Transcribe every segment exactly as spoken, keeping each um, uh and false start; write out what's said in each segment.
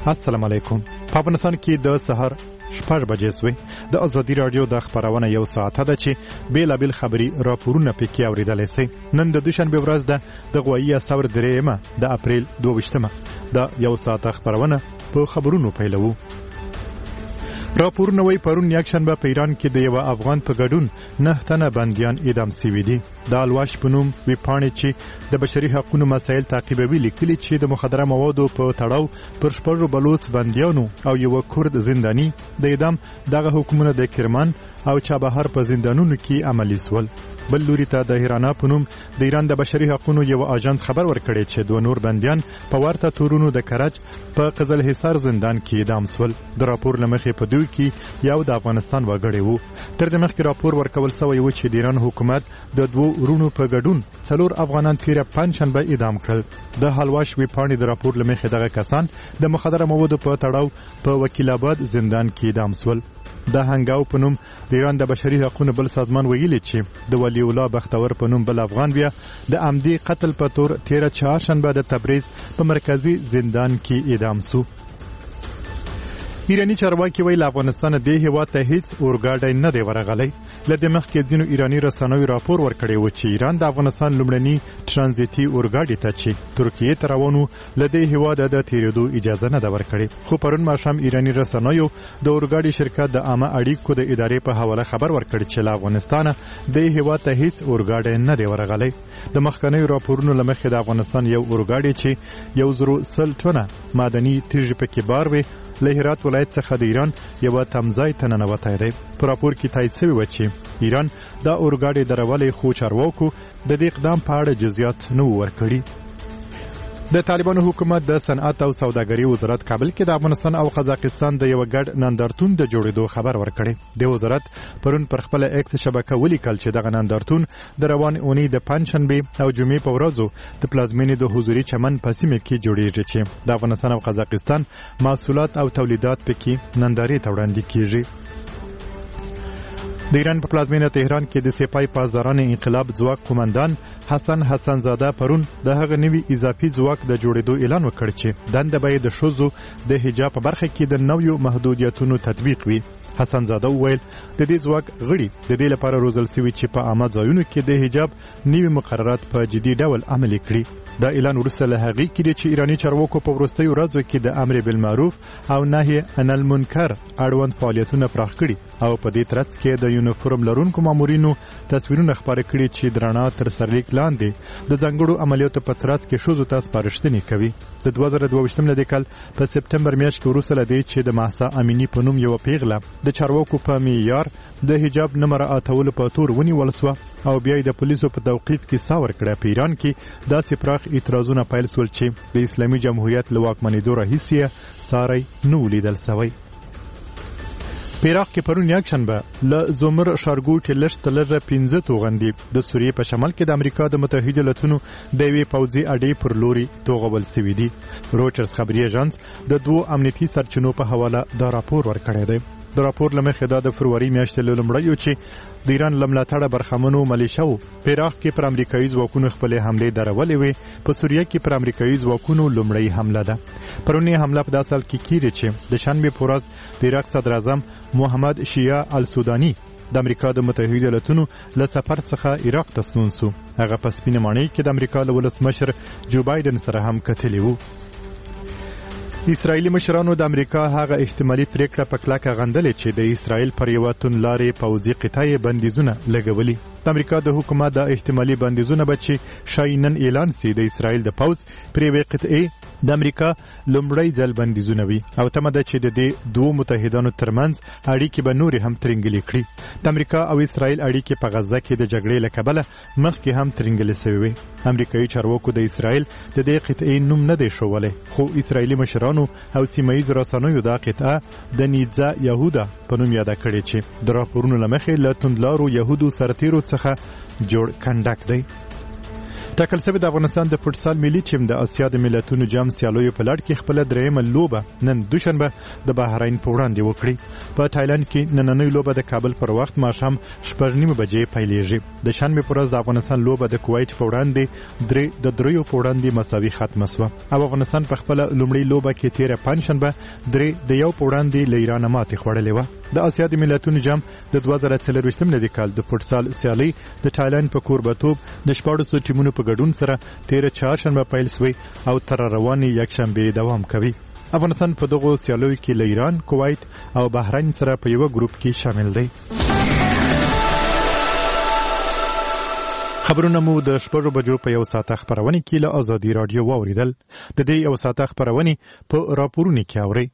السلام علیکم. په افغانستان کې د سحر شپږ بجې سوې. د ازادي راډیو د خبرونه یو ساعته ده چې بیلابیل خبري راپورونه پکې اوریدلی سئ. نن د دوشنبې ورځ ده د غوایي ثور درېیمه د اپریل دوه ویشتمه. د یو ساعته خبرونه په خبرونو پیلوو. راپورونه وایي پرون یکشنبه په ایران کې د یو افغان په ګډون نه تنه بندیان اعدام سوي دي. د الواش په نوم ویبپاڼې چې د بشري حقوقو مسایل تعقیبوي لیکلي چې د مخدره موادو په تړاو پر شپږو بلوڅ بندیانو او یو کورد زنداني د اعدام دغه حکمونه د کرمان او چابهار په زندانونو کې عملي سول. بل لوري ته د هیرانا په نوم د ایران د بشري حقوقو یو اژانس خبر ورکړی چې دوه نور بندیان په ورته تورونو د کرج په قزل حصار زندان کې اعدام سول. د راپور لمخې په دوی کې یو د افغانستان وګړی وو. تر دې مخکې راپور ورکول شوی و چې د ایران حکومت د دوو ورونو په ګډون څلور افغانان تیره پنجشنبه اعدام کړل. د حلواش ویبپاڼې د راپور لمخې دغه کسان د مخدره موادو په تړاو په وکیل آباد زندان کې اعدام سول. د هنګاو په نوم د ایران د بشري حقوقو بل سازمان ویلي چې د ولی الله بختور په نوم بل افغان بیا د عمدي قتل په تور تیره چهارشنبه د تبریز په مرکزی زندان کې اعدام سو. ایرانی چارواکي ویل افغانستان د هیواد ته هیڅ اورګاډی نه دی ورغلی. له دې مخکې ځینو ایرانی رسنیو راپور ورکړی و چې ایران د افغانستان لومړني ترانزیتي اورګاډي ته چې ترکیې ته روانو له دې هیواده د تیرېدو اجازه نه ده ورکړې. خو پرون ماښام ایرانی رسنیو د اورګاډي شرکت د عامه اړیکو د ادارې په حواله خبر ورکړ چې له افغانستانه د هیواد ته هیڅ اورګاډی نه دی ورغلی. د مخکنیو راپورونو له مخې د افغانستان یو اورګاډي چې یو زرو سل ټنه معدني تیږې پکې بار وې له هرات ولایت څخه د ایران یوه تمځای ته ننوتی دی. په راپور کې تایید شوي و چې ایران دا اورګاډي درولی خو چارواکو د دې اقدام په اړه جزئیات نه وو ورکړي. د طالبانو حکومت د صنعت او سوداګرۍ وزارت کابل کې د افغانستان او قزاقستان د یو ګډ نندارتون د جوړېدو خبر ورکړی. د وزارت پرون پر خپل ایکس شبکه ولیکل چې دغه نندارتون د روان اونۍ د پنجشنبې او جمعې په ورځو د پلازمینې د حضوري چمن په سیمه کې جوړیږي چې د افغانستان او قزاقستان محصولات او تولیدات پکې نندارې ته وړاندې کیږي. د ایران په پلازمینه تهران کې د سپای پاسداران انقلاب ځواک قومندان حسن حسن زاده پرون د هغه نوي اضافي ځواک د جوړېدو اعلان وکړ چې دنده به د ښځو د حجاب په برخه کې د نویو محدودیتونو تطبیق وي. حسن زاده وویل د دې ځواک غړي د دې لپاره روزل شوي چې په عامه ځایونو کې د حجاب نوي مقررات په جدي ډول عملي کړي. دا اعلان وروسته له هغې کې چې ایراني چارواکو په وروستیو ورځو کې د امر بالمعروف او نهي عن المنکر اړوند فعالیتونه پراخ کړي او په دې ترڅ کې د یونیفورم لرونکو مامورینو تصویرونه خپاره کړي چې د رڼا تر سرلیک لاندې د ځانګړو عملیاتو په ترڅ کې ښځو ته سپارښتنې کوي. د دوه زره دوه ویشتم د کال په سپتمبر میاشت کې وروسته له دې چې د مهسا امینی په نوم یوه پیغله د چارواکو په معیار د حجاب نه مراعاتولو په تور ونیول سوه او بیا یې د پولیسو په توقیف کې ساه ورکړه. په ایران کې داسې پراخ اعتراضونه پیل سول چې د اسلامي جمهوریت له واکمنېدو راهیسې ساری نه و لیدل سوی. په عراق کې پرون یکشنبه له زومر ښارګوټې لږ تر لږه پنځه توغندي د سوریې په شمال کې د امریکا د متحده ایالتونو د یوې پوځي اډې پر لوري توغول سوي دي. رویټرز خبري ایژانس د دوو امنیتي سرچینو په حواله دا راپور ورکړی دی. د راپور له مخې دا د فرواري میاشتې له لومړیو چې د ایران له ملاتړه برخمنو ملیشاو په عراق کې پر امریکایي ځواکونو خپلې حملې درولې وې. په سوریه کې پر امریکایي ځواکونو لومړۍ حمله ده. پرونی حمله په داسې حال کې کیږي چې د شنبې په ورځ د عراق صدر اعظم محمد شیعه السوداني د امریکا د متحده ایالتونو له سفر څخه عراق ته ستون سو. هغه په سپینه ماڼۍ کې د امریکا له ولسمشر جو بایدن سره هم کتلی وو. اسرائیلي مشرانو د امریکا هغه احتمالي پریکړه په کلکه غندلې چې د اسرائیل پر یوه توندلارې پوځي قطعې بندیزونه لګولي. د امریکا د حکومت د احتمالي بندیزونه به چې ښایي نن اعلان سي د اسرائیل د پوځ پر یوې قطعې د امریکا لومړی ځل بندیزونه وي او تمه ده چې د دې دوو متحدانو ترمنځ اړیکې به نورې هم ترنګلې کړي. د امریکا او اسرائیل اړیکې په غزه کې د جګړې له کبله مخکې هم ترنګلې سوي وې. امریکایي چارواکو د اسرائیل د دې قطعې نوم نه دی ښوولی خو اسرائیلي مشرانو او سیمه ییزو رسنیو دا قطعه د نیتزا یهودا په نوم یاده کړې چې د راپورونو له مخې له توندلارو یهودو سرتیرو څخه جوړ کنډک دی. ټاکل شوې د افغانستان د فوټسال ملي ټیم د اسیا د ملتونو جام سیالیو په لړ کې خپله درېیمه لوبه نن دوشنبه د بحرین په وړاندې وکړي. په تایلند کې نننۍ لوبه د کابل پر وخت ماښام شپږ نیمې بجې پیلېږي. د شنبې په ورځ د افغانستان لوبه د کویت په وړاندې درې د دریو په وړاندې مساوي ختمه شوه او افغانستان په خپله لومړۍ لوبه کې تېره پنجشنبه درې د یو په وړاندې له ایران ماتې خوړلې وه. د اسیا د ملتونو جام د دوه زره څلرویشتم میلادي کال د فوټسال سیالۍ د تایلند په کوربتوب د شپاړسو ټیمونو په ګډون سره تېره چهارشنبه پیل شوی او تر روانې یکشنبې دوام کوي. افغانستان په دغو سیالیو کې له ایران، کویت او بحرین سره په یوه ګروپ کې شامل دی. خبرونه مو د شپږو بجو په یو ساعته خپرونې کې له ازادي راډیو واوریدل. د دې یو ساعته خپرونې په راپورونو کې اورئ.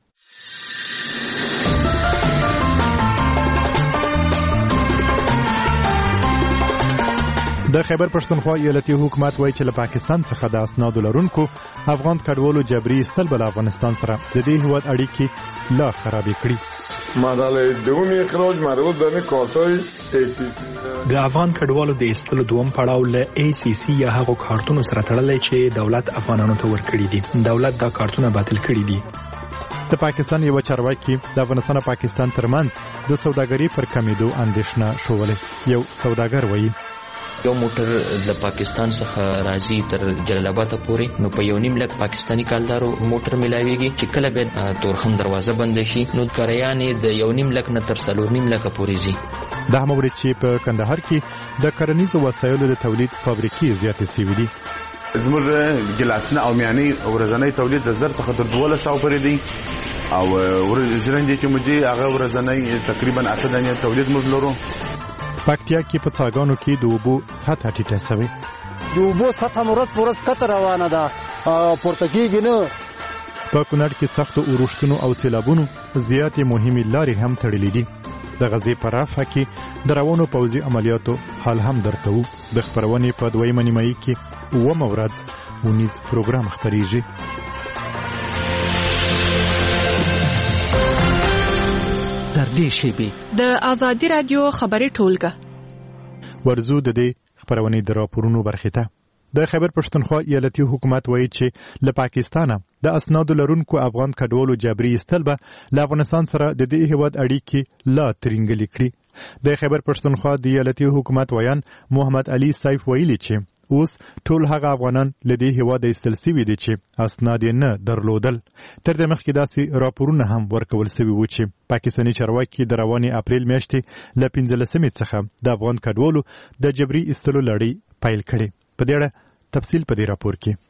د خیبر پښتونخوا ایالتي حکومت وایي چې له پاکستان څخه د اسنادو لرونکو افغان کډوالو جبري ایستل به له افغانستان سره د دې هیواد اړیکې لا خرابې کړي. مرحله دوم اخراج مربوط به کارتای ای سی سی د افغان کډوالو د ایستلو دوم پړاو له ای سی سی یا هغو کارتونو سره تړلی چې دولت افغانانو ته ورکړي دي. دولت دا کارتونه باطل کړي دي. د پاکستان یو چارواکي د افغانستان او پاکستان ترمنځ د سوداګرۍ پر کمیدو اندېښنه شولې. یو سوداګر وایي یو موټر د پاکستان څخه راځي تر جلال آباد پورې، نو په یو نیم لک پاکستاني کالدارو موټر ملاويږي چې کله به تورخم دروازه بند شي نو کریانې د یو نیم لک نه تر څلور نیم لک پورې ځي. دا مورد چې په کندهار کې د کرنیزو وسایلو د تولید فابریکې زیاتې شوې دي. زموږ ګلاسونه او میاني ورځنی تولید د زر څخه تر دولس سوه پورې دی او ورځنی چې موږ هغه ورځنی تقریبا اته دانې تولید موږ لرو. پکتیا کې په څاګانو کې د اوبو سطحه ټیټه شوې. د اوبو سطحه ورځ په ورځ کته روانه ده، پورته کېږي نه. په کونړ کې سختو اورښتونو او سیلابونو زیاتې مهمې لارې هم تړلې دي. د غزې په رافح کې د روانو پوځي عملیاتو حال هم درته وو. د خپرونې په دویمه نیمایي کې اوومه ورځ ونیز پروګرام خپریږي. د ازادي راډیو خبري ټولګه ورزو د دې خبرونې د راپورونو برخې ته. د خیبر پښتونخوا ایالتي حکومت وایي چې له پاکستانه د اسنادو لرونکو افغان کډوالو جبري ایستل به له افغانستان سره د دې هیواد اړیکې لا ترینګلې کړي. د خیبر پښتونخوا د ایالتي حکومت ویان محمد علي سیف ویلي چې اوس ټول هغه افغانان له دې هیواده ایستل سوي دي چې اسناد یې نه درلودل. تر دې مخکې داسې راپورونه هم ورکول سوي وو چې پاکستاني چارواکي د روانې اپریل میاشتې له پنځلسمې څخه د افغان کډوالو د جبري ایستلو لړۍ پیل کړې. په دې اړه تفصیل په دې راپور کې.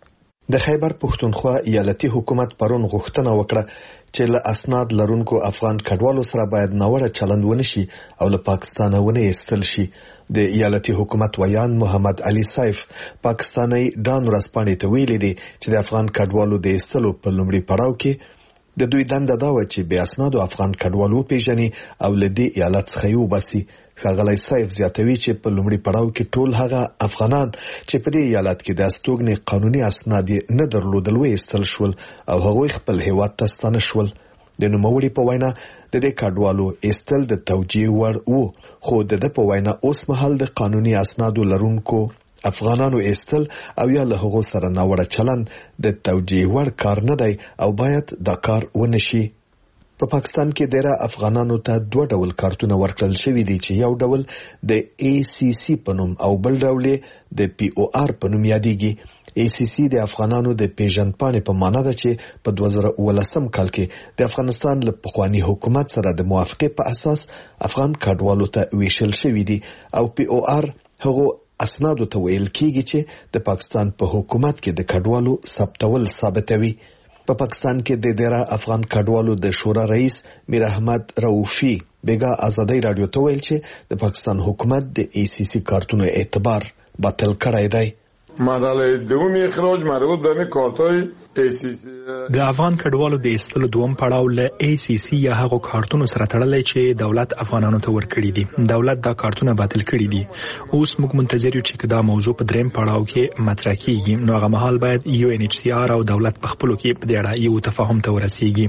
د خیبر پښتونخوا ایالتي حکومت پرون غوښتنه وکړه چې له اسناد لرونکو افغان کډوالو سره باید ناوړه چلند ونشي او له پاکستانه ونه ایستل شي. د ایالتي حکومت ویان محمد علي سیف پاکستاني ډان ورځپاڼې ته ویلي دي چې د افغان کډوالو د ایستلو په لومړي پړاو کې د دوی دنده دا و چې بې اسنادو افغان کډوالو پیژني او له دې ایالت څخه یې وباسي. ښاغلی سیف زیاتوي چې په لومړي پړاو کې ټول هغه افغانان چې په دې ایالت کې د استوګنې قانوني اسناد نه درلودل وایستل شول او هغوی خپل هیواد ته ستانه شول. د نوموړي په وینا د دې کډوالو ایستل د توجیه وړ وو، خو د ده په وینا اوس مهال د قانوني اسنادو لرونکو افغانانو ایستل او یا له هغو سره ناوړه چلند د توجیه وړ کار نه دی او باید دا کار ونشي. په پاکستان کې ډیره افغانانو ته دوه ډول کارتونه ورکړل شوي دي چې یو ډول د ای سی سی په نوم او بل ډول د پی او آر په نوم یادېږي. ای سی سی د افغانانو د پیژندپاڼې په معنا ده چې په دوه زره اوولسم کال کې د افغانستان له پخواني حکومت سره د موافقې په اساس افغان کډوالو ته ویشل شوي دي او پی او آر هغو اسنادو ته ویل کېږي چې د پاکستان په حکومت کې د کډوالو ثبتول ثابتوي. په پاکستان کې د ډیره افغان کډوالو د شورا رئیس میر احمد رؤفي بیګا ازادي رادیو ته ویل چې د پاکستان حکومت د ای سی سی کارتونو اعتبار باطل کړی دی. مرحله دوم اخراج مربوط به کارتای ای سی سی د افغان کډوالو د ایستلو دوم پړاو له ای سی سی یا هغو کارتونو سره تړلی چې دولت افغانانو ته ورکړي دي. دولت دا کارتونه باطل کړي دي. اوس موږ منتظر یو چې دا موضوع په دریم پړاو کې مطرح کیږي، نو هغه مهال باید یو ان ایچ سی آر او دولت په خپلو کې په دې اړه یو تفاهم ته ورسیږي.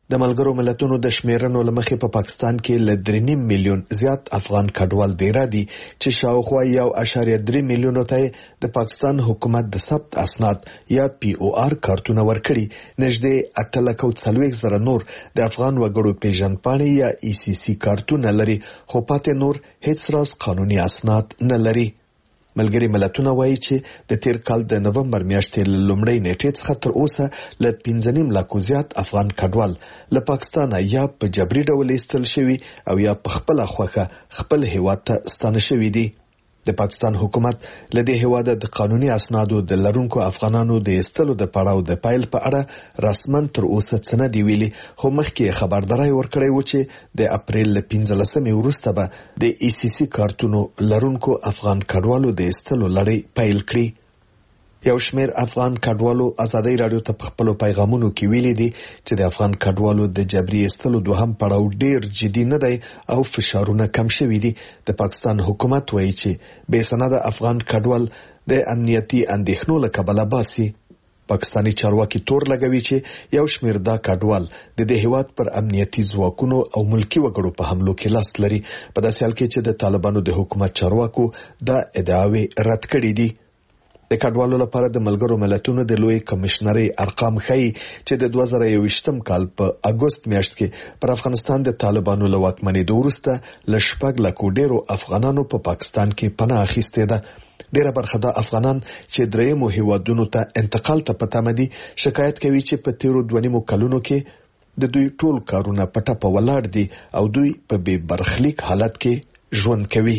د ملګرو ملتونو د شمیرنو لمخې په پاکستان کې ل درې نیم میلیون زیات افغان کډوال دیره دي چې شاوخوا یو اشاریه درې میلیون ته د پاکستان حکومت د ثبت اسناد یا پی او آر کارتونه ورکړي. نږدې اته لک او څلوېښت زره نور د افغان وګړو پیژندپاڼې یا ای سی سی کارتونه لري، خو پاتې نور هیڅ راز قانوني اسناد نه لري. ملګري ملتونه وایي چې د تیر کال د نومبر میاشتې له لومړۍ نیټې څخه تر اوسه له پنځه نیم لکو زیات افغان کډوال له پاکستان یا په جبري ډول ایستل شوي او یا په خپله خوښه خپل هیواد ته ستانه شوي دي. د پاکستان حکومت له دې هیواده د قانوني اسنادو د لرونکو افغانانو د ایستلو د پړاو د پایل په اړه رسمن تر اوسه څه نه دی ویلي، خو مخکې خبرداري ورکړی و چې د اپریل له پنځلسمې وروسته به د ای سی سی کارتونو لرونکو افغان کډوالو د ایستلو لړۍ پیل کړي. یو شمېر افغان کډوالو ازادي رادیو ته په خپلو پیغامونو کې ویلي دي چې د افغان کډوالو د جبري ایستلو دوهم پړاو ډیر جدي نه دی او فشارونه کم شوي دي. د پاکستان حکومت وایي چې بې سنده افغان کډوال د امنیتي اندېښنو له کبله باسي. پاکستاني چارواکي تور لګوي چې یو شمېر دا کډوال د دې هیواد پر امنیتي ځواکونو او ملکی وګړو په حملو کې لاس لري، په داسې حال کې چې د طالبانو د حکومت چارواکو دا ادعاوې رد کړې دي. د کډوالو لپاره د ملګرو ملتونو د لوی کمشنري ارقام ښيي چې د دوه زره یوویشتم کال په اګوست میاشت کې پر افغانستان د طالبانو له واکمنېدو وروسته له شپږ لکو ډیرو افغانانو په پاکستان کې پناه اخیستې ده. ډیره برخه د افغانان چې درېیمو هیوادونو ته انتقال ته په تمه دي شکایت کوي چې په تیرو دوه نیمو کلونو کې د دوی ټول کارونه په ټپه ولاړ دي او دوی په بې برخلیک حالت کې ژوند کوي.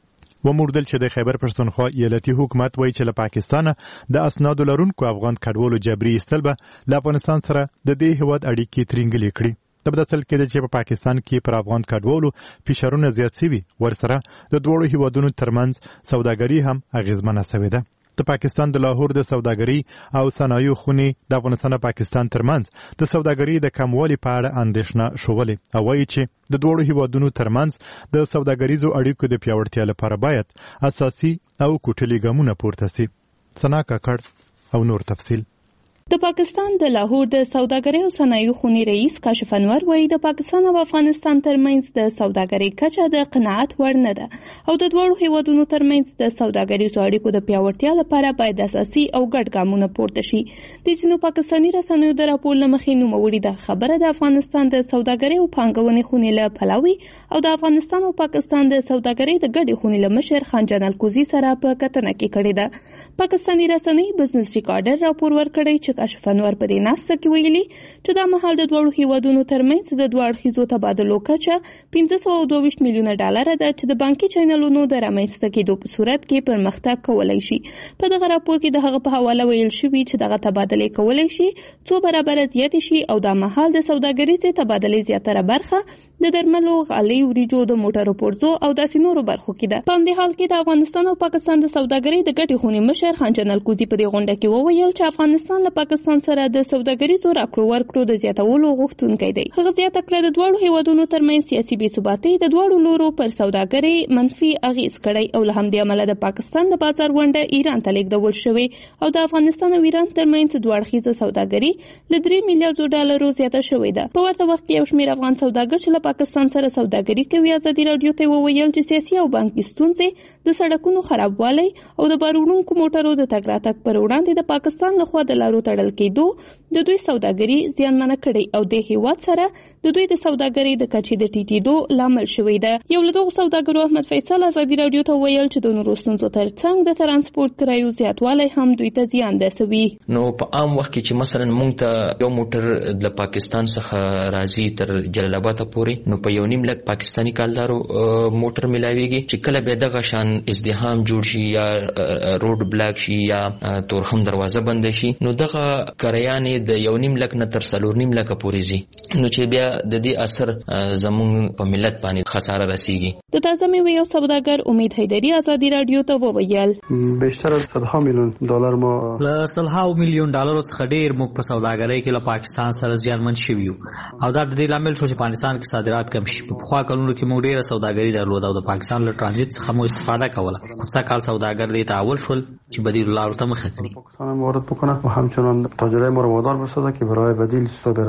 وموردل چې د خیبر پښتونخوا ایالتي حکومت وایي چې له پاکستانه د اسنادو لرونکو افغان کډوالو جبري ایستل به له افغانستان سره د دې هیواد اړیکې ترینګلې کړي. د بدسل کې چې په پاکستان کې پر افغان کډوالو فشارونه زیات شوي، ورسره د دوړو هیوادونو ترمنځ سوداګري هم اغیزمنه شوې ده. د پاکستان د لاهور د سوداګري او صنایعو خونې د افغانستان او پاکستان ترمنځ د سوداګري د کموالي په اړه اندېښنه شولې او وایي چې د دوړو هیوادونو ترمنځ د سوداګریزو اړیکو د پیاوړتیا لپاره باید اساسي او کوټلي ګامونه پورته شي. ثنا کاکړ او نور تفصیل. د پاکستان د لاهور د سوداګرۍ او صنایعو خونې رئیس کاشف انور وایي د پاکستان او افغانستان ترمنځ د سوداګرۍ کچه د قناعت وړ نه ده او د دوړو هیوادونو ترمنځ د سوداګریزو اړیکو د پیاوړتیا لپاره باید اساسي او ګډ ګامونه پورته شي. د ځینو پاکستاني رسنیو د راپور له مخې نوموړي د خبره د افغانستان د سوداګرۍ او پانګونې خونې له پلاوي او د افغانستان او پاکستان د سوداګرۍ د ګډې خونې له مشر خان جان الکوزي سره په کتنه کې کړې ده. پاکستاني رسنۍ بزنس ریکارډر راپور ورکړی چې کاشف انور په دې ناسته کې ویلي چې دا مهال د دوړو هیوادونو ترمنځ د دوه اړخیزو تبادلو کچه پنځه سوه دوه ویشت میلیونه ډالر ده چې د بانکي چینلونو د رامنځته کېدو په صورت کې پرمختګ کولی شي. په دغه راپور کې د هغه په حواله ویل شوي چې دغه تبادلې کولی شي څو برابره زیاتې شي او دا مهال د سوداګریزې تبادلې زیاتره برخه د درملو، غالۍ، وریجو، د موټرو پرزو او داسې نورو برخو کې ده. په همدې حال کې د افغانستان او پاکستان د سوداګرۍ د ګډې خونې مشر خان جان الکوزي په دې غونډه کې وویل چې افغانستان له پاکستان سره د سوداګریزو راکړو ورکړو د زیاتولو غوښتونکی دی. هغه زیاته کړه د دواړو هیوادونو ترمنځ سیاسي بې ثباتۍ د دواړو لورو پر سوداګرۍ منفي اغیز کړی او له همدې امله د پاکستان د بازار ونډه ایران ته لیږدول شوې او د افغانستان او ایران ترمنځ دوه اړخیزه سوداګري له درې میلیارډو ډالرو زیاته شوې ده. په ورته وخت کې یو شمېر افغان سوداګر چې له پاکستان سره سوداګري کوي ازادي راډیو ته وویل چې سیاسي او بانکي ستونزې، د سړکونو خرابوالی او د بار وړونکو موټرو د تګ راتګ پر وړاندې د پاکستان لخوا د لارو تړل کېدو د دوی سوداګري زیانمنه کړي او د هیواد سره د دوی د سوداګرۍ د کچې د ټیټېدو لامل شوی ده. یو له دغو سوداګرو احمد فیصل ازادي راډیو ته ویل چې د نورو ستونزو ترڅنګ د ترانسپورت کرایو زیاتوالی هم دوی ته زیان رسوي. نو په عام وخت کې چې مثلا موږ ته یو موټر د پاکستان څخه راځي تر جلال آباد پورې، نو په یو نیم لک پاکستاني کالدارو موټر ملاويږي چې کله به دغه شان ازدحام جوړ شي یا روډ بلاک شي یا تورخم دروازه بند شي، نو دغه کرایانې د یو نیم لک نه تر څلور نیم لک پورې ځي، نو چې بیا د دې اثر زموږ په ملت باندې خساره رسیږي. د تازه میوې یو سوداګر امید حیدری ازادي راډیو ته وویل بیشتر از صدها میلیون ډالر ما له صدها میلیون ډالرو څخه ډیر موږ په سوداګرۍ کې له پاکستان سره زیانمن شوي یو او دا د دې لامل شو چې پاکستان کې صادرات کم شي. په پخوا کلونو کې موږ ډیره سوداګري درلوده او د پاکستان له ترانزیت څخه مو استفاده کوله. خو څه کال سوداګر دې تعول شول چې بدیل لارو ته مخه کړي. پاکستان وارد بکنه و همچنان تاجرای ما رو وادار بسازه که برای بدیل سودا برن.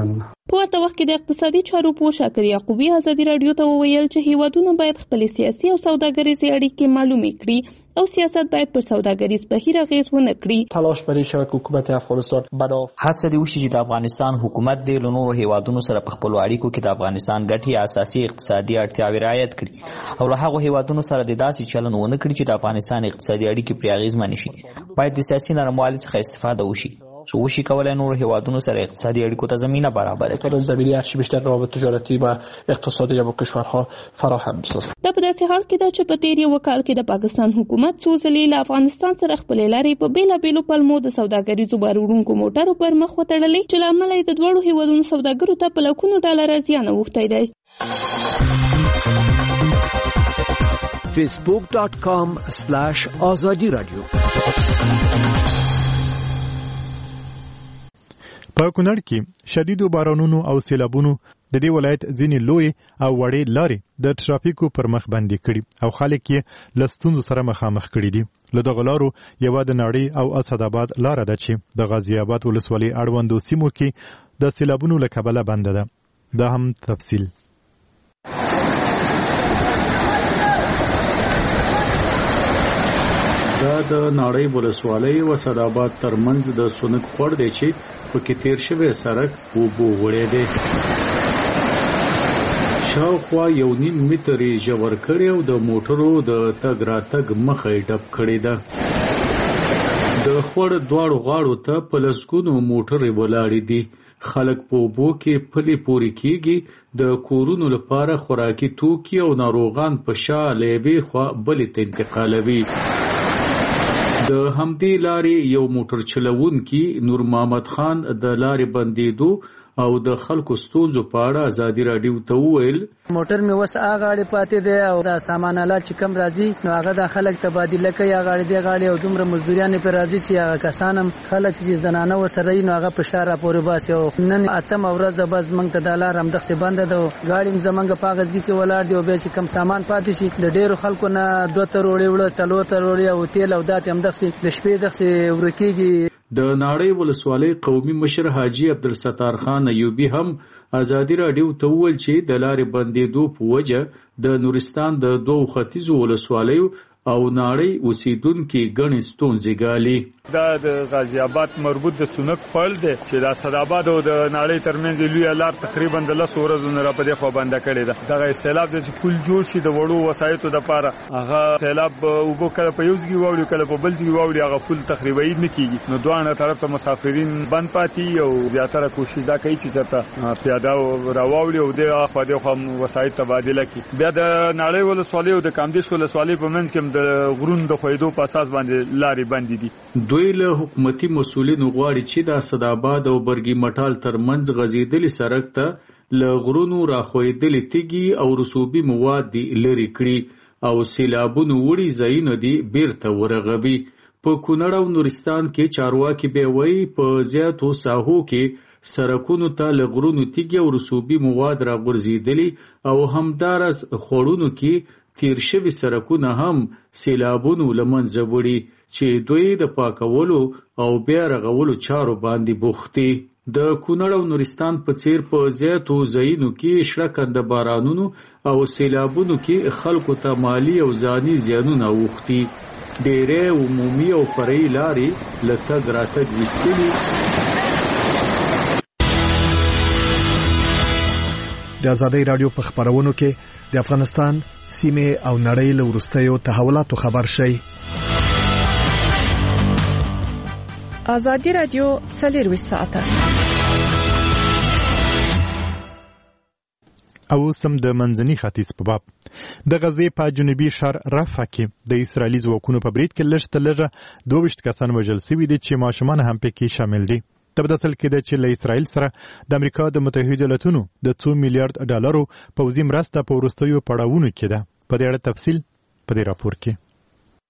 په ورته وخت کې د اقتصادي چارو پوه شاکر یعقوبي ازادي راډیو ته وویل چې هیوادونه باید خپلې سیاسي او سوداګریزې اړیکې معلومې کړي او سیاست باید پر سوداګریز بهیر اغیز ونه کړي. تلاش برای شود که حکومت افغانستان بنا هڅه دې وشي چې د افغانستان حکومت د نورو هیوادونو سره په خپلو اړیکو کې د افغانستان ګټې اساسي اقتصادي اړتیاوې رعایت کړي او له هغو هیوادونو سره د داسې چلن ونه کړي چې د افغانستان اقتصادي اړیکې پرې اغیزمنې شي. باید د سیاسي نرموالي څخه استفاده وشي څو وشي کولای نور هیوادونو سره اقتصادي اړیکو ته زمینه برابر کړي. زمینه هرچی بیشتر روابط تجارتی و اقتصادی با کشورها فراهم بسازد. دا په داسې حال کې ده چې په تیر یو کال کې د پاکستان حکومت څو ځلې له افغانستان سره خپلې لارې په بیلابیلو پلمو د سوداګریزو بار وړونکو موټرو پر مخ وتړلې چې له امله یې د دواړو هیوادونو سوداګرو ته په لکونو ډالره زیان اوښتی دی. فیسبوک ډاٹ کام سلاش آزادی رادیو. په کونړ کې شدیدو بارانونو او سیلابونو د دې ولایت ځینې لوی او وړې لارې د ټرافیکو پر مخ بندې کړي او خلک یې له ستونزو سره مخامخ کړي دي. له دغو لارو یوه د نړۍ او اسداباد لاره ده چې د غازي آباد ولسوالۍ اړوندو سیمو کې د سیلابونو له کبله بنده ده. دا هم تفصیل. دا د نړۍ ولسوالۍ او اسداباد ترمنځ د سونک خور دی چې پکې تیر شوی سړک اوبو وړی دی. شاوخوا یو نیم متر یې ژور کړی او د موټرو د تګ راتګ مخه یې ډب کړې ده. د خور دواړو غاړو ته په لسګونو موټرې ولاړې دي. خلک په اوبو کې پلي پورې کېږي. د کورونو لپاره خوراکي توکي او ناروغان په شا له یوې خوا بلې ته انتقالوي. د همدې لارې یو موټر چلوونکي نور محمد خان د لارې بندېدو او د خلکو ستونزو په اړه ازادي راډیو ته وویل موټر مې وس هغه غاړې پاتې دی او د سامان آلات چې کم راځي نو هغه د خلک تبادله کوي هغه غاړې دی غاړې او دومره مزدوریان په راځي چې هغه کسانم خلک چې زنانه ورسره نو هغه په شاره پورې باسي او نن اتم ورځ د بس منګ ته د لار هم دغه بند ده غاړې زمنګ پاغزګي کې ولاړ دی او به چې کم سامان پاتې شي د ډیرو خلکو نه دوه تر وړي وړ څلور تر وړي او تیل او دات هم دغه د شپې دغه ورکیږي. د ناړۍ ولسوالۍ قومي مشر حاجی عبدالستار خان ایوبی هم ازادي راډیو ته وویل چې د لارې بندېدو په وجه د نورستان د دوو ختیځو ولسوالیو او ناړۍ اوسیدونکو ګڼې ستونزې ګالي. دا د غازي آباد مربوط د سونک خپل دی چې د اسداباد او د ناړۍ ترمنځ لوی لار تقریبا د لس ورځو نه را په دې خوا بنده کړې ده. دغه سیلاب د پل جوړ شي د وړو وسایطو لپاره هغه سیلاب وبو کله په یوځګي واوړي کله په بل ځای واوړي هغه پل تقریبا یې نه کیږي نو دوه طرف ته مسافرین بند پاتې او زیاتره کوشش دا کوي چې چرته پیاده راوړي او د خو د خو وسایط تبادله کړي. بیا د ناړۍ ولسوالۍ او د کامدیش ولسوالۍ په منځ کې د غرون د خویدو په اساس باندې لارې بندې دي. دوی له حکومتي مسولینو غواړي چې د اسداباد او برګي مټال ترمنځ غزیدلي سړک ته له غرونو راخویدلي تیږي او رسوبي مواد لري کړي او سیلابونو وړي ځایونه دي بیرته ورغوي. په کونړ او نورستان کې چارواکي به وایي په زیاتو ساحو کې سړکونو ته له غرونو تیږي او رسوبي مواد راغورځېدلي او همدارس خوړونو کې تیر شوي سړکونه هم سیلابونو له منځه وړي چې دوی د پاکولو او بیا رغولو چارو باندې بوخت دي. د کونړ او نورستان په څیر په زیاتو ځایونو کې شړکنده بارانونو او سیلابونو کې خلکو ته مالی او ځاني زیانونه اوښتي. ډېرې عمومي او فرعي لارې له تګ راتګ ویستلي. د ازادۍ راډیو په خبرونو کې د افغانستان سیمه او نړۍ له وروستیو تحولاتو خبر شي. ازادي راډیو څلور ساعته او سم د منځني ختیځ په باب د غزې په جنوبي شهر رفح کې د اسرایلی ځواکونو په برید کې لږ تر لږه دوه ویشت کسان وژل شوي دي چې ماشومان هم پکې شامل دي. تبدل کې د چې له اسرایل سره د امریکا د متحده ایالاتونو د څو میلیارډ ډالرو پوځي مرسته په وروستیو پړاوونو کې ده. په دې اړه تفصیل په دې راپور کې.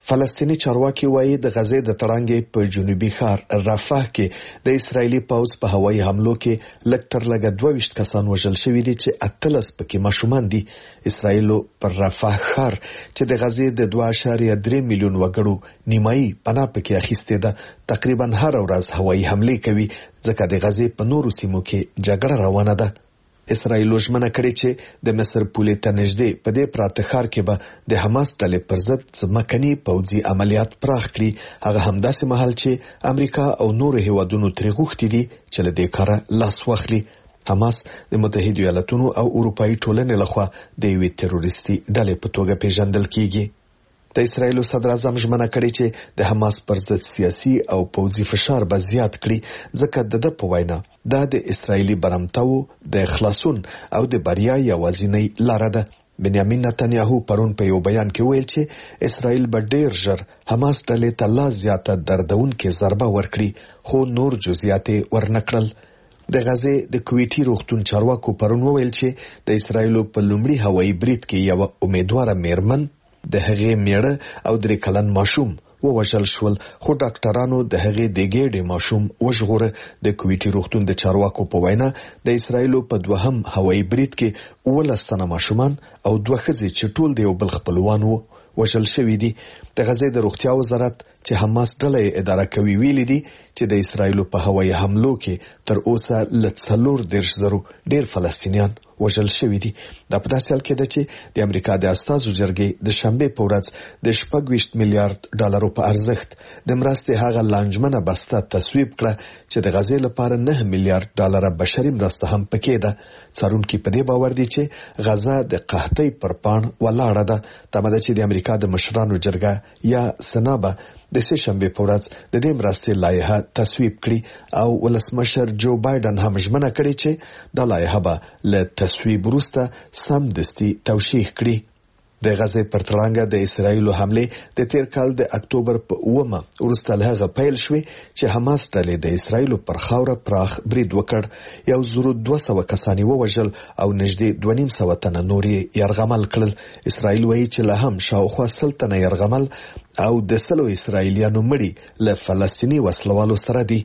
فلسطینی چارواکي وایي د غزې د تړانګې په جنوبي ښار رفح کې د اسرایلی پوځ په هوایي حملو کې لږ تر لږه دوه ویشت کسان وژل شوي دي چې اتلس پکې ماشومان دي. اسرایلو پر رفح ښار چې د غزې د دوه اعشاریه درې میلیون وګړو نیمایي پناه پکې اخیستې ده تقریبا هر ورځ هوایي حملې کوي ځکه د غزې په نورو سیمو کې جګړه روانه ده. اسرایل ژمنه کړې چې د مصر پولې ته نږدې په دې پراته ښار کې به د حماس ډلې پر ضد ځمکني پوځي عملیات پراخ کړي. هغه همداسې مهال چې امریکا او نورو هیوادونو ترې غوښتي دي چې له دې کاره لاس واخلي. حماس د متحده ایالاتونو او اروپאי ټولنې لخوا د یوې تروریستي ډلې په توګه پیژندل کیږي. د اسرایل صدر اعظم ژمنه کړې چې د حماس پر ضد سیاسي او پوځي فشار به زیات کړي ځکه د د په وینا دا د اسرایلی برمتاو د خلاصون او د بریا یوازینۍ لار ده. بنیامین نتنیاهو پرون په یو بیان کې ویل چې اسرایل به ډیر ژر حماس ډلې ته لا زیاته دردونکې ضربه ورکړي خو نور جزئیات ورنکړل. د غزې د کویټي روغتون چارواکو پرون ویل چې د اسرایل په لومړي هوایي برید کې یو امیدواره میرمن د هغې میړه او درې کلن ماشوم ووژل شول خو ډاکټرانو د هغې د ګېډې ماشوم وژغوره. د کویټي روغتون د چارواکو په وینا د اسرایل په دوهم هوایي برید کې اوولس تنه ماشومان او دوه ښځې چې ټول د یو بل خپلوان وو وژل شوي دي. د غزې د روغتیا وزارت چې حماس ډله اداره کوي ویلي دي چې د اسرایل په هوایي حملو کې تر اوسه له څلور دېرش زرو ډیر فلسطینیان وژل شوي دي. دا په داسې حال کې ده چې د امریکا د استازو جرګې د شنبې په ورځ د شپږ ویشت میلیارډ ډالرو په ارزښت د مرستې هغه لانجمنه بسته تصویب کړه چې د غزې لپاره نه میلیارډ ډالره بشري مرسته هم پکې ده. څارونکي په دې باور دي چې غزه د قحطۍ پر پاڼ ولاړه ده. تمه ده چې د امریکا د مشرانو جرګه یا سنابه د سه شنبې په ورځ د دې مرستې لایحه تصویب کړي او ولسمشر جو بایدن هم ژمنه کړې چې د لایحه به له تصویب وروسته سمدستي توشیح کړي. د غزې پر تړانګه د اسرایل حمله د تیر کال د اکتوبر په اومه وروسته له هغه پیل شوې چې حماس ډلې د اسرایل پر خاوره پراخ برید وکړ. یو زرو دوه سوه کسان ووژل او نږدې دوه نیم سوه تنه نور یې یرغمل کړل. اسرایل وایي چې له هم شاوخوا سل تنه یرغمل او د سلو اسرایلیانو مړي له فلسطیني وسلوالو سره دي.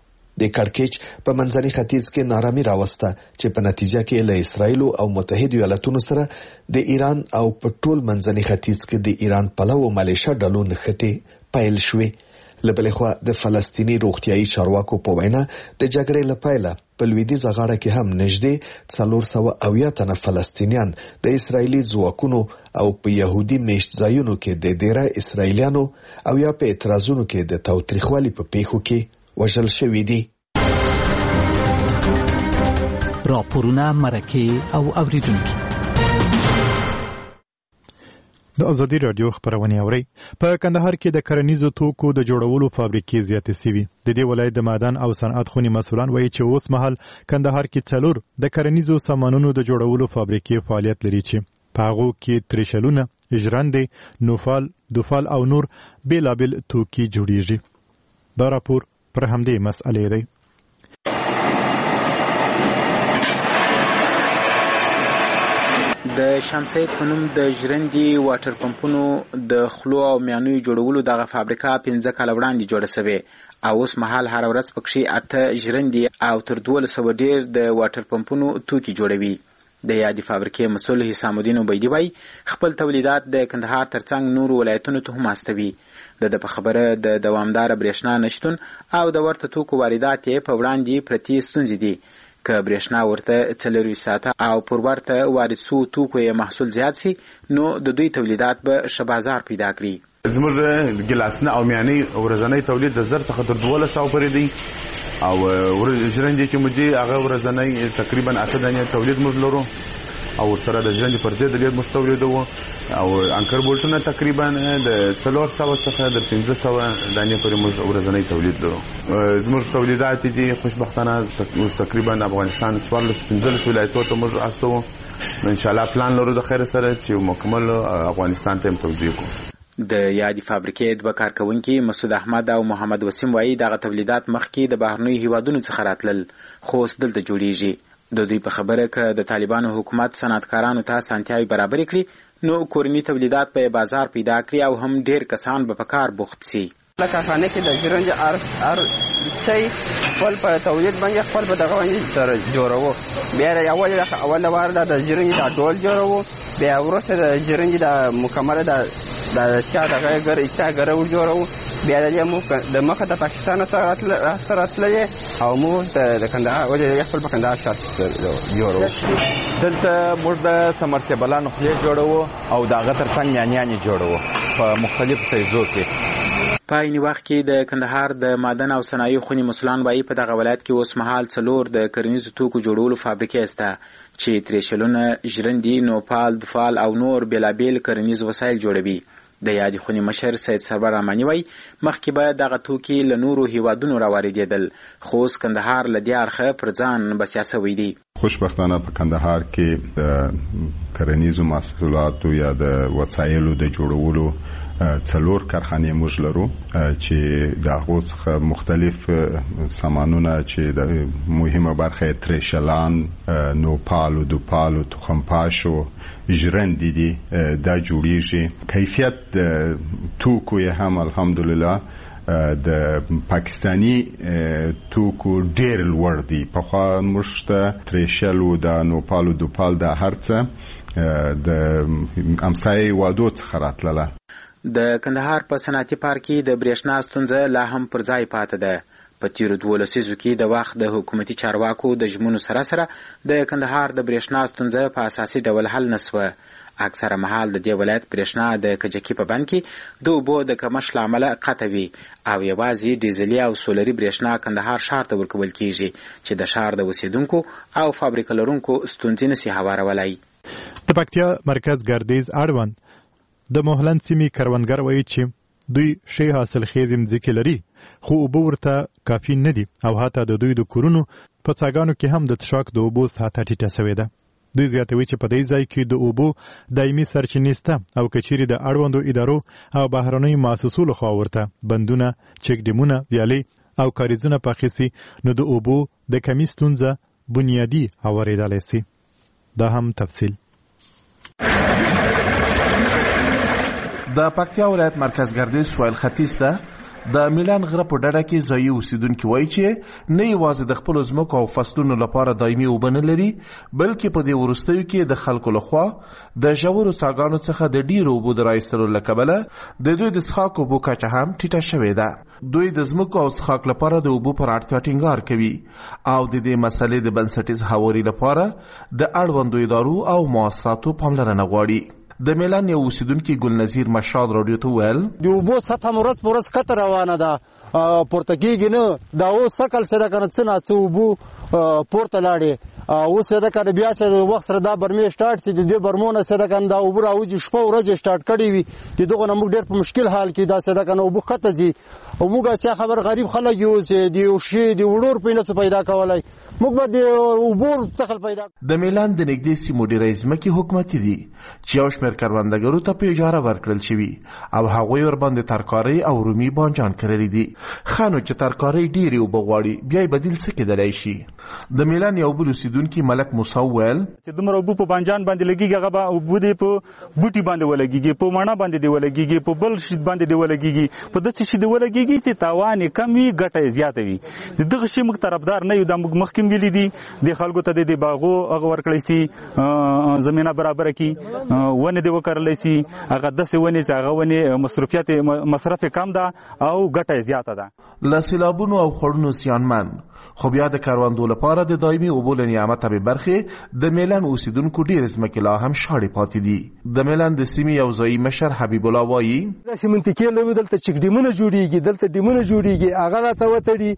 د کړکېچ په منځني ختیځ کې نارامي راوسته چې په نتیجه کې له اسرایل او متحده ایالاتونو سره د ایران او په ټول منځني ختیځ کې د ایران پلوو ملیشه ډلو نښتې پیل شوې. له بلې خوا د فلسطیني روغتیايي چارواکو په وینا د جګړې له پیله په لویدیځه غاړه کې هم نږدې څلور سوه اویا تنه فلسطینیان د اسرایلی ځواکونو او په يهودي میشت ځایونو کې د ډیره اسرایلیانو او یا په اعتراضونو کې د تاوتریخوالي په پیښو کې وژل شوي دي. راپورونه مرکه او اوریدونکو د ازادي رادیو خبرونه اوري. په کندهار کې د کرنیزو توکو د جوړولو فابریکې زیاتې سوي. د دې ولایت د معدن او صنعت خونی مسؤلان وایي چې اوس مهال کندهار کې څلور د کرنیزو سامانونو د جوړولو فابریکې فعالیت لري چې په هغو کې تریشلونه، ژرندې، نوفال، دوفال او نور بیلابل توکي جوړیږي. دا راپور پر همدې مسئلې دی. د شمسید په نوم د ژرندې واټر پمپونو د خلو او میانیو جوړولو دغه فابریکه پنځه کاله وړاندې جوړه شوې او اوس مهال هر ورځ پکې اته ژرندې او تر دولس سوه ډیر د واټر پمپونو توکي جوړوي. د یادې فابریکې مسؤل حسام الدین عبیدی وایي خپل تولیدات د کندهار ترڅنګ نورو ولایتونو ته هم استوي. د په خبره د دوامدار برېښنا نشتون او د ورته توکو واردات یې په وړاندې پرتې ستونزې دي. که برېښنا ورته څلورویشت ساعته او پر ورته وارد سو توکو یې محصول زیات سي نو د دوی تولیدات به ښه بازار پیدا کړي. زموږ ګلاسونه او میانې ورځنی تولید د زر څخه تر دولس سوه پورې دی او ژرندې چې موږ دي هغه ورځنی تقریبا اته دانې تولید موږ لرو او سره د ژرندې پر ضد ډېر موږ تولیدوو او انکر بولټونه تقریبا د څلور سوه څخه د پنځه سوه دانې پورې موږ ورځنی تولید لرو. زموږ تولیدات دي خوشبختانه اوس تقریبا افغانستان څوارلس پنځلس ولایتونو ته موږ استوو. انشاءالله پلان لرو د خیر سره چې مکمل افغانستان ته هم توزیع کړو. د یادې فابریکې دوه کارکونکي مسعود احمد او محمد وسیم وایي دغه تولیدات مخکې د بهرنیو هیوادونو څخه راتلل خو اوس دلته جوړیږي. د دوی په خبره که د طالبانو حکومت صنعتکارانو ته اسانتیاوې برابرې کړي نو کورني تولیدات به بازار پیدا کړي او هم ډیر کسان به په کار بوخت سي. لکه خانه کې د ژرندې هر هر شی خپل په تولید باندې خپل په دغه باندې سره جوړوو. بیا اول اول وار د ژرندې د ډول جوړوو، بیا وروسته د ژرندې د مکمله د د چا دغه ګر چا ګرو جوړوو. بیا د موږ د مخه د پاکستان سره راتللی او موږ د کندهار ولې خپل په کندهار شاته جوړوو. دلته موږ د سمرسیبلانو خولې جوړوو او د هغه ترڅنګ میانیانې جوړوو په مختلفو سایزو کې. په عین وخت کې د کندهار د معدن او صنایعو خونې مسؤلان وایي په دغه ولایت کې اوس مهال څلور د کرنیزو توکو جوړولو فابریکې شته چې تریشلونه، ژرندې، نوپال، دفال او نور بېلابېل کرنیز وسایل جوړوي. د یادې خونې مشر سید سرور رحماني وایي مخکې به دغه توکي له نورو هیوادونو راواردېدل، خو اوس کندهار له دې اړخه پر ځان بسیا سوی دی. خوشبختانه په کندهار کې د کرنیزو محصولاتو یا د وسایلو د جوړولو څلور کارخانې موږ لرو چې د هغو څخه مختلف سامانونه چې د مهمه برخه تریشلان، نوپال، دوپال، تخمپاشو، ژرندې دي دا جوړیږي. کیفیت د توکو یې هم الحمدلله د پاکستانی توکو ډیر لوړ دی. پخوا موږ ته تریشل او د نوپال او دوپال د هر څه د امسایه وادو څخه راتلله. د کندهار په صنعتي پارک کې د برېښنا ستونزه لا هم پر ځای پاتې ده. په تیرو دوو لسیزو کې د وخت د حکومتي چارواکو د ژمنو سره سره د کندهار د برېښنا ستونزه په اساسي ډول حل نه سوه. اکثره مهال د دې ولایت برېښنا د کجکي په بند کې د اوبو د کمښت له امله قطع وي او یوازې ډیزلي او سولري برېښنا کندهار ښار ته ورکول کیږي چې د ښار د اوسیدونکو او فابریکه لرونکو ستونزې نسي هوارولی. د پکتیا مرکز ګردیز اړوند د موهلند سیمې کروندګر وایي چې دوی ښې حاصلخیزې مځکې لري خو اوبه ورته کافي نه دي او حتی د دوی د کورونو په څاګانو کې هم د څښاک د اوبو سطحه ټیټه سوې ده. دوی زیاتوي چې په دې ځای کې د اوبو دایمي سرچینې شته او که چیرې د اړوندو ادارو او بهرنیو مؤسسو لخوا ورته بندونه، چک ډیمونه، ویالې او کاریزونه پاخه سي نو د اوبو د کمی ستونزه بنیادي هوارېدلی سي. دا هم تفصیل. د پکتیا ولایت مرکز ګردیز سویل ختیځ ده د میلان غره په ډډه کې ځایي اوسیدونکي وایي چې نه یوازې د خپلو ځمکو او فصلونو لپاره دایمي اوبه نه لري بلکې په دې وروستیو کې د خلکو لخوا د ژورو څاګانو څخه د ډیرو اوبو د رایستلو له کبله د دوی د څښاک اوبو کچه هم ټیټه شوې ده. دوی د ځمکو او څښاک لپاره د اوبو پر اړتیا ټینګار کوي او د دې مسلې د بنسټیز هواري لپاره د اړوندو ادارو او مؤسساتو پاملرنه غواړي. د میلان یو اوسیدونکي ګلنظیر مشاد رادیو ته ویل د اوبو سطحه ورځ په ورځ کته روانه ده، پورته کېږي نه. دا اوس سکل څه ده که نه څه نه څه اوبو پورته لاړې اوس څه ده که نه بیا څه وخت سره دا برمې سټارټ سي د دې برمو نه څه ده که نه دا اوبه راوځي شپه ورځ سټارټ کړې وي د دغو نه موږ ډېر په مشکل حال کې دا څه ده که نه اوبه ښکته ځي او موږ هسې خبر غریب خلک یو چې د یو شي د وړو روپۍ نه څه پیدا کولی موږ به د اوبو څخه پیدا. د میلان د نږدې سیمو ډېری ځمکې حکومتي دي چې یو شمېر کروندګرو ته په اجاره ورکړل شوي او هغوی ورباندې ترکارۍ او رومي بانجان کرلي دي. ښه نو چې ترکارۍ ډېرې اوبه غواړي بیا یې بدیل څه کېدلی شي؟ د میلان یو بل اوسیدونکي ملک موسی وویل چې دومره اوبه په بانجان باندې لګېږي هغه به اوبه دې په بوټي باندې ولګېږي، په مڼه باندې دې ولګېږي، په بل شي باندې دې ولګېږي، په داسې شي دې ولګېږي چې تاوان یې کم وي ګټه یې زیاته وي. د دغه شي موږ طرفدار نه یو. دا موږ مخکې ویلي دي د خلکو ته د باغو هغه ورکړی سي زمینه برابره کړي، ونې دې وکرلی سي، هغه داسې ونې چې هغه ونې مصرفیت مصرف یې کم ده او ګټه یې زیاته ده. له سیلابونو او خړونو زیانمن خو بیا د کروندو لپاره د دایمي اوبو له نعمته بې برخې د میلان اوسیدونکو ډېرې ځمکې لا هم شاړې پاتې دي. د میلان د سیمې یو ځایي مشر حبیب الله وایي داسې منطقې لرو دلته چک ډیمونه جوړېږي، دلته ډیمونه جوړېږي، هغه راته وتړي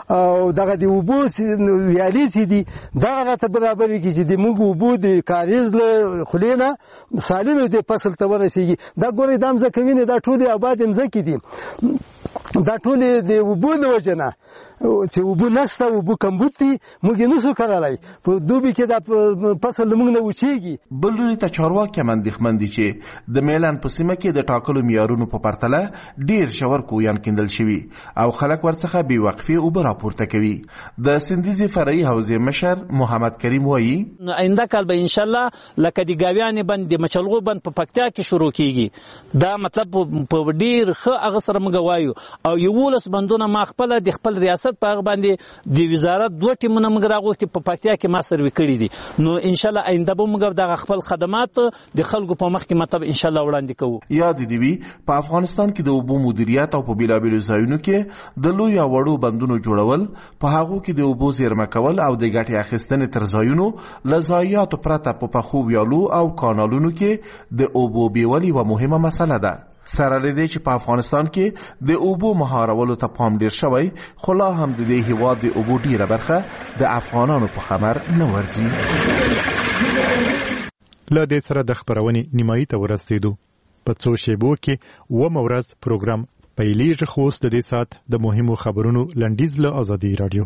او دغه د اوبو ویالې چې دي دغه راته برابرې کړي چې د موږ اوبو د کاریز له خولې نه سالمې د فصل ته ورسېږي. دا ګورئ دا مځکه وینې دا ټولې آبادې مځکې دي دا ټول د اوبو د وجنه چې اوبو نشته اوبو کمبود دي موږ نه سو کولای په دوبي کې د فصل موږ نه وچیږي. بل لوري ته چارواکي مندخمن دي چې د میلان په سیمه کې د ټاکلو معیارونو په پرتله ډیر ژور کویان کیندل شوي او خلک ورڅخه بې وقفې اوبه راپورته کوي. د سندیزي فرعي حوزې مشر محمد کریم وایي آینده کال به ان شاء الله لکه د ګاویانې بند د مچلغو بند په پکتیا کې شروع کیږي. دا مطلب په ډیر ښه هغه سره موږ وایو او یولس بندونه ما خپل د خپل ریاست په هغه باندې د وزارت دوه ټیمونه موږ راغوښتي په پکتیا کې ما سروي کړي دي. نو ان شاء الله آینده به موږ دغه خپل خدمات د خلکو په مخ کې مطلب ان شاء الله وړاندې کوو. یاد دی وی په افغانستان کې د اوبو مدیریت او په بیلابیلو ځایونو کې د لوی او وړو بندونو جوړول په هغه کې د اوبو زیرمه کول او د ګټې اخیستنې تر ځایونو له ضایعاتو پرته په پخو ویالو او کانالونو کې د اوبو بیولي و مهمه مسله ده. سره لدی چې په افغانستان کې د اوبو مهارولو ته پام ډیر شوی خو لا هم د دې هیواد د اوبو ډیره برخه د افغانانو په خبر نه ورځي. له دې سره د خبرونې نیمایي ته ورسېدو. په څو شیبو کې اووم ورځ پروګرام پیلېږي خو اوس د دې ساعت د مهمو خبرونو لنډیز له ازادي رادیو